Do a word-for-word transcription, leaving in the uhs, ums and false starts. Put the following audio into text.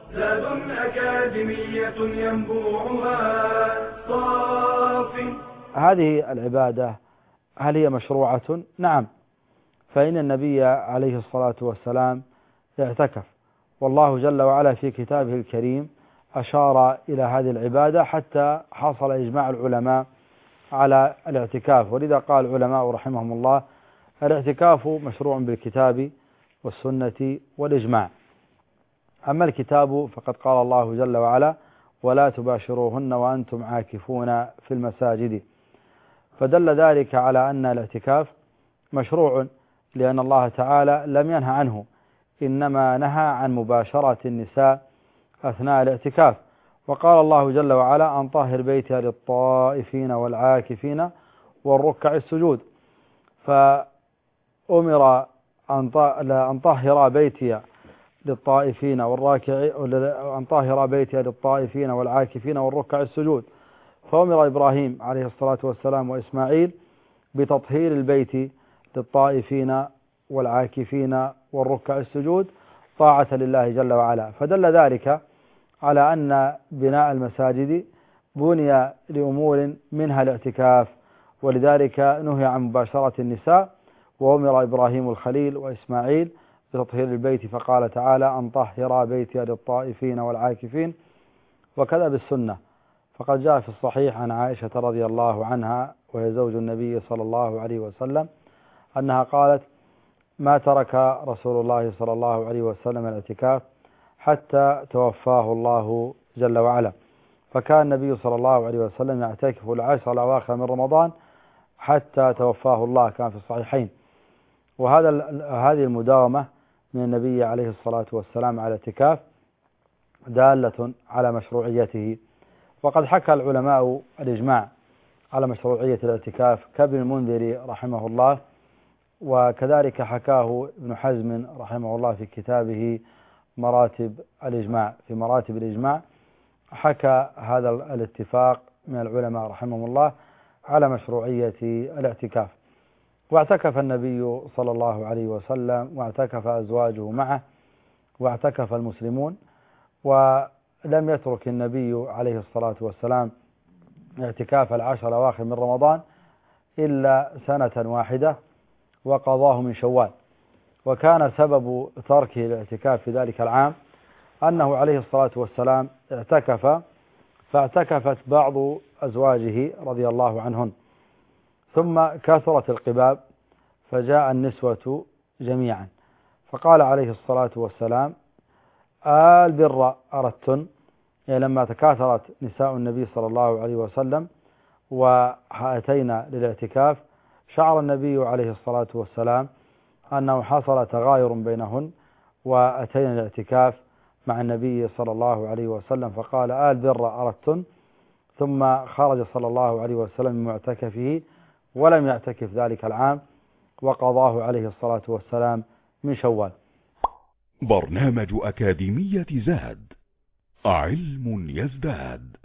زاد أكاديمية ينبوعها صاف. هذه العبادة هل هي مشروعة؟ نعم، فإن النبي عليه الصلاة والسلام اعتكف، والله جل وعلا في كتابه الكريم أشار إلى هذه العبادة حتى حصل إجماع العلماء على الاعتكاف. ولذا قال العلماء رحمهم الله: الاعتكاف مشروع بالكتاب والسنة والإجماع. أما الكتاب فقد قال الله جل وعلا: ولا تباشروهن وأنتم عاكفون في المساجد. فدل ذلك على أن الاعتكاف مشروع، لأن الله تعالى لم ينهى عنه، إنما نهى عن مباشرة النساء أثناء الاعتكاف. وقال الله جل وعلا: أن طهر بيتها للطائفين والعاكفين والركع السجود. فأمر أن طهر بيتها للطائفين والراكعين، أن طهر بيتها للطائفين والعاكفين والركع السجود. فأمر إبراهيم عليه الصلاة والسلام وإسماعيل بتطهير البيت للطائفين والعاكفين والركع السجود طاعة لله جل وعلا. فدل ذلك على أن بناء المساجد بني لأمور منها الاعتكاف، ولذلك نهي عن مباشرة النساء. وأمر إبراهيم الخليل وإسماعيل بتطهير البيت، فقال تعالى: أن طهر بيتي للطائفين والعاكفين. وكذا بالسنة، فقد جاء في الصحيح عن عائشة رضي الله عنها وهي زوج النبي صلى الله عليه وسلم أنها قالت: ما ترك رسول الله صلى الله عليه وسلم الاعتكاف حتى توفاه الله جل وعلا. فكان النبي صلى الله عليه وسلم يعتكف العشر الأواخر من رمضان حتى توفاه الله، كان في الصحيحين. وهذا هذه المداومة من النبي عليه الصلاة والسلام على الاعتكاف دالة على مشروعيته. وقد حكى العلماء الإجماع على مشروعية الاعتكاف كابن المنذر رحمه الله، وكذلك حكاه ابن حزم رحمه الله في كتابه مراتب الإجماع. في مراتب الإجماع حكى هذا الاتفاق من العلماء رحمهم الله على مشروعية الاعتكاف. واعتكف النبي صلى الله عليه وسلم، واعتكف أزواجه معه، واعتكف المسلمون. ولم يترك النبي عليه الصلاة والسلام اعتكاف العشر الأواخر من رمضان إلا سنة واحدة، وقضاه من شوال. وكان سبب تركه الاعتكاف في ذلك العام أنه عليه الصلاة والسلام اعتكف، فاعتكفت بعض أزواجه رضي الله عنهن، ثم كثرت القباب فجاء النسوة جميعا، فقال عليه الصلاة والسلام: آل بر أردتن، يعني لما تكاثرت نساء النبي صلى الله عليه وسلم وأتينا للاعتكاف، شعر النبي عليه الصلاة والسلام أنه حصل تغاير بينهن، وأتينا الاعتكاف مع النبي صلى الله عليه وسلم، فقال: آل بر أردتن. ثم خرج صلى الله عليه وسلم من معتكفه ولم يعتكف ذلك العام، وقضاه عليه الصلاة والسلام من شوال. برنامج أكاديمية زاد، علم يزداد.